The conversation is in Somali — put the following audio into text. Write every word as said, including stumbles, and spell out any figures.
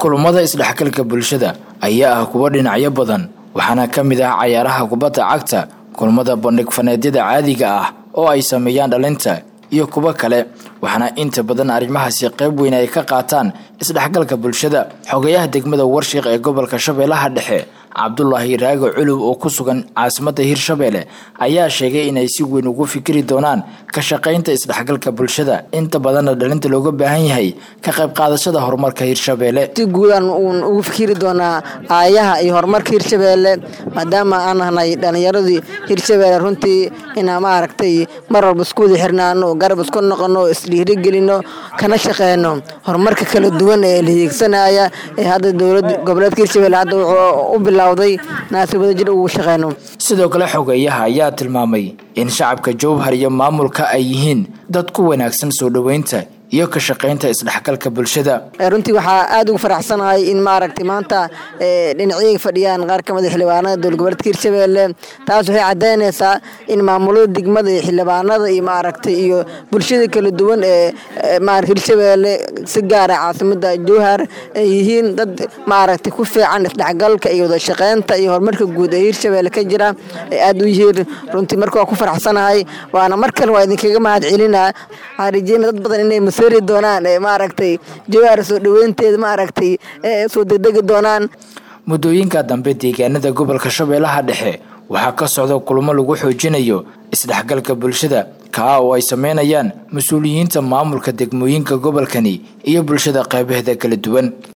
kulamada isdhexgalka bulshada ayaa ah kuwa dhinacyo badan waxaana kamid ah cayaaraha kubadda cagta kulamada bandhig faneedyada caadiga ah oo ay sameeyaan dhalinta iyo kuwa kale waxaana inta badan arrimahaasi qayb weyn ay ka qaataan isdhexgalka bulshada xogayaha degmada Warshiq ee gobolka Shabeellaha Dhexe Cabdullaahi Raago Culub oo ku sugan caasimadda Hirshabeelle ayaa sheegay in ay si weyn ugu fikiri doonaan ka shaqeynta isdhexgalka bulshada inta badan dhalinta looga baahan yahay ka qayb qaadashada horumarka Hirshabeelle si guudan ugu fikiri doonaa aayaha iyo horumarka Hirshabeelle maadaama aan nahay dhalinyaradii Hirshabeelle runtii ina ma aragtay mar walba isku xirnaano garab isku noqono isdhiiri gelino kana shaqeyno horumarka kala duwan ee leegsanaya ee hadda dawladda gobolka Hirshabeelle hadda u bilowday naasibada jir ugu shaqeyno sidoo kale xogayaha ayaa tilmaamay in shacabka Jowhar iyo maamulka ay yihiin dad ku wanaagsan soo dhaweynta iyo ka shaqeynta isdhexgalka bulshada runtii waxa aad ugu faraxsanahay in ma aragtay maanta dhinacyo fadhiyaan qaar ka mid ah xildhibaanada dowlad goboleedka Hirshabeelle taas waxay cadeynaysaa in maamulada degmada iyo xildhibaanada iyo ma aragtay iyo bulshada kala duwan ee ma Hirshabeelle si gaar ah caasimadda Jowhar ay yihiin dad ma aragtay ku fiican isdhexgalka iyo wada shaqeynta iyo horumarka guud ee Hirshabeelle ka jira aad u yihiin runtii markaa ku faraxsanahay waana markan waa idinkaga mahad celinaa xariijina dad badan inay doonaan ee ma aragtay Jowhar soo dhaweynteed ma aragtay ee soo degdeg doonaan mudooyinka dambe deegaanada gobolka Shabeellaha Dhexe waxa ka socda kulamo lagu xoojinayo isdhexgalka bulshada ka oo ay sameynayaan mas'uuliyiinta maamulka degmooyinka gobolkani iyo bulshada qaybaheeda kala duwan